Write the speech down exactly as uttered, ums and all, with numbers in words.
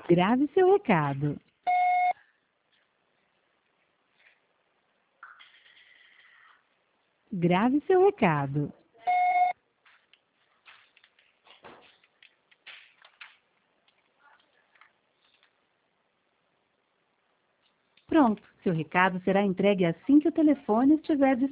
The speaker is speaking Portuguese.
Grave seu recado. Grave seu recado. Pronto, seu recado será entregue assim que o telefone estiver disponível.